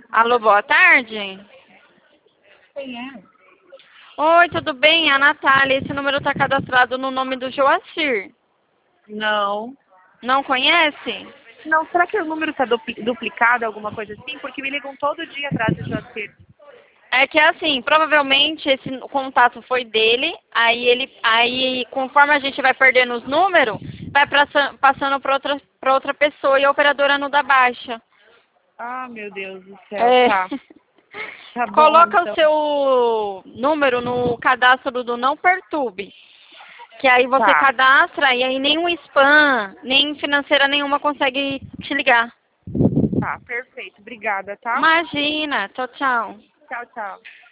Alô, boa tarde. Quem é? Oi, tudo bem? É a Natália. Esse número está cadastrado no nome do Joacir. Não. Não conhece? Não, será que o número está duplicado, alguma coisa assim? Porque me ligam todo dia atrás do Joacir. É que assim, provavelmente esse contato foi dele, aí conforme a gente vai perdendo os números, vai passando para outra pessoa e a operadora não dá baixa. Ah, meu Deus do céu, É. tá. Tá bom, Coloca o então. seu número no cadastro do Não Perturbe. Que aí você Tá, cadastra e aí nenhum spam, nem financeira nenhuma consegue te ligar. tá, perfeito. Obrigada, tá? Imagina. Tchau, tchau. Tchau, tchau.